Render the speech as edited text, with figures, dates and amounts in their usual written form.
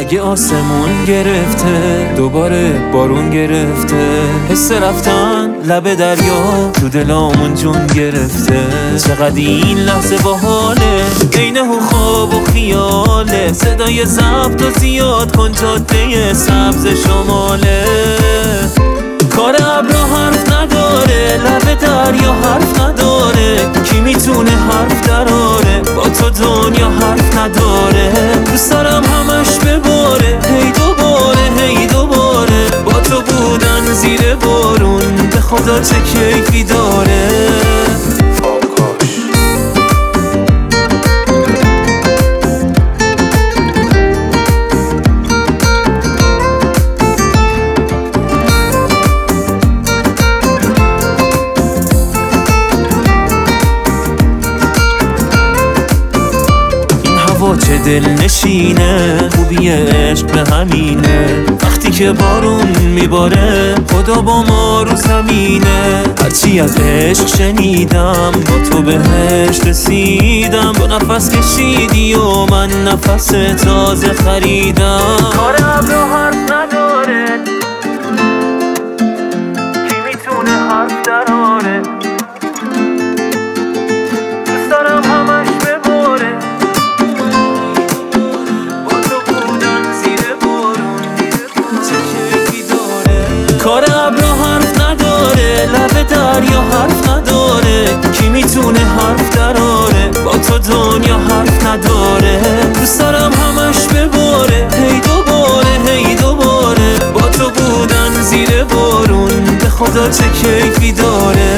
اگه آسمون گرفته دوباره بارون گرفته، حس رفتن لب دریا تو دلامون جون گرفته. چقدر این لحظه باحاله، بینه و خواب و خیاله. صدای ضبط و زیاد کن جاده سبز شماله. کار ابرا حرف نداره، لب دریا حرف نداره. کی میتونه حرف دراره، با تو دنیا حرف نداره. دوست دارم همش بباره، هی دوباره هی دوباره. با تو بودن زیر بارون به خدا چه کیفی داره. چه دل نشینه، خوبی عشق به همینه. وقتی که بارون میباره خدا با ما رو زمینه. هرچی از عشق شنیدم با تو بهش رسیدم. با نفس کشیدی و من نفس تازه خریدم. کار ابرا حرف نداره، کی میتونه حرف دراره. دوست دارم همش بباره، کار ابرا حرف نداره، لب دریا حرف نداره. کی میتونه حرف دراره، با تو دنیا حرف نداره. دوست دارم همش بباره، هی دوباره هی دوباره. با تو بودن زیر بارون به خدا چه کیفی داره.